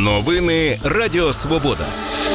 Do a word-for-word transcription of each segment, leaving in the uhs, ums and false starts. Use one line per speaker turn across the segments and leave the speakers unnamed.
Новини Радіо Свобода.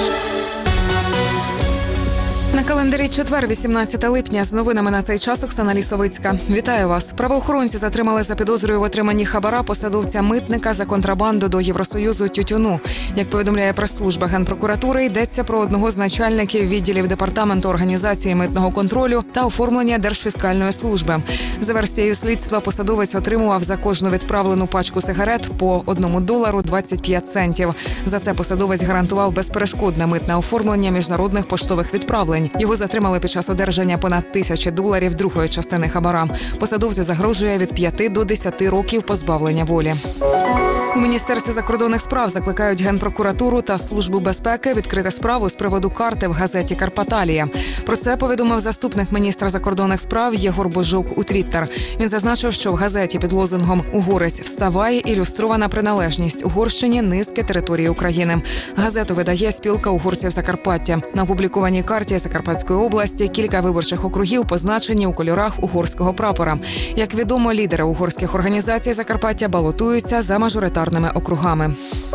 На календарі четвер, вісімнадцяте липня. З новинами на цей час Оксана Лісовицька. Вітаю вас. Правоохоронці затримали за підозрою в отриманні хабара посадовця-митника за контрабанду до Євросоюзу тютюну. Як повідомляє прес-служба Генпрокуратури, йдеться про одного з начальників відділів Департаменту організації митного контролю та оформлення Держфіскальної служби. За версією слідства, посадовець отримував за кожну відправлену пачку сигарет по одному долару двадцять п'ять центів. За це посадовець гарантував безперешкодне митне оформлення міжнародних поштових відправлень. Його затримали під час одержання понад тисячі доларів другої частини хабара. Посадовцю загрожує від п'яти до десяти років позбавлення волі. У Міністерстві закордонних справ закликають Генпрокуратуру та Службу безпеки відкрити справу з приводу карти в газеті «Карпаталія». Про це повідомив заступник міністра закордонних справ Єгор Божук у Твіттер. Він зазначив, що в газеті під лозунгом «Угорець вставай» ілюстрована приналежність Угорщині низки території України. Газету видає спілка угорців Закарпаття. На опублікованій карті Закарпатської області кілька виборчих округів позначені у кольорах угорського прапора. Як відомо, лідери угорських організацій Закарпаття балотуються за мажоритарними округами.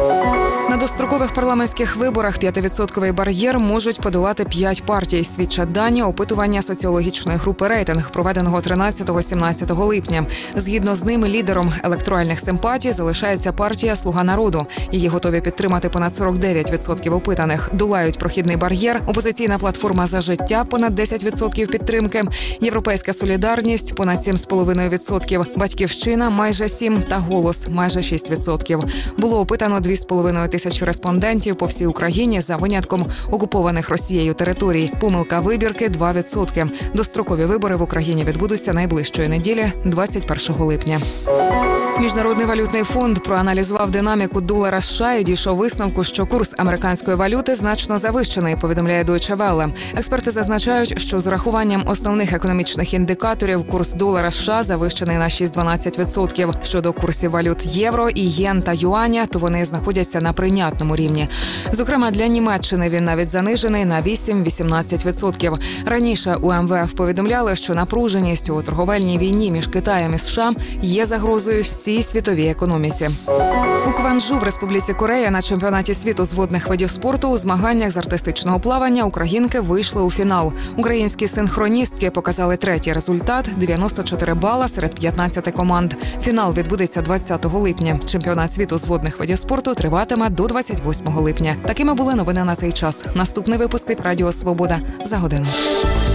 На дострокових парламентських виборах п'ятивідсотковий бар'єр можуть подолати п'ять партій, свідчать дані опитування соціологічної групи «Рейтинг», проведеного тринадцятого-сімнадцятого липня. Згідно з ними, лідером електоральних симпатій залишається партія «Слуга народу». Її готові підтримати понад сорок дев'ять відсотків опитаних. Долають прохідний бар'єр опозиційна платформа «За життя» – понад десять відсотків підтримки, «Європейська солідарність» – понад сім цілих п'ять десятих відсотків, «Батьківщина» – майже сім та «Голос» – майже шість відсотків. Було опитано дві з половиною тисячі респондентів по всій Україні за винятком окупованих Росією територій. Помилка вибірки – два відсотки. Дострокові вибори в Україні відбудуться найближчої неділі, двадцять першого липня. Міжнародний валютний фонд проаналізував динаміку долара США і дійшов висновку, що курс американської валюти значно завищений, повідомляє Deutsche Welle. Експерти зазначають, що з урахуванням основних економічних індикаторів курс долара США завищений на шість цілих дванадцять сотих відсотка. Щодо курсів валют євро, і єн та юаня, то вони знаходяться на прийнятному рівні. Зокрема, для Німеччини він навіть занижений на вісім-вісімнадцять відсотків. Раніше у ем ве еф повідомляли, що напруженість у торговельній війні між Китаєм і США є загрозою всій світовій економіці. У Кванджу в Республіці Корея на чемпіонаті світу з водних видів спорту у змаганнях з артистичного плавання українки вийшли у фінал. Українські синхроністки показали третій результат – дев'яносто чотири бала серед п'ятнадцяти команд. Фінал відбудеться двадцятого липня. Чемпіонат світу з водних видів спорту триватиме до двадцять восьмого липня. Такими були новини на цей час. Наступний випуск від Радіо Свобода за годину.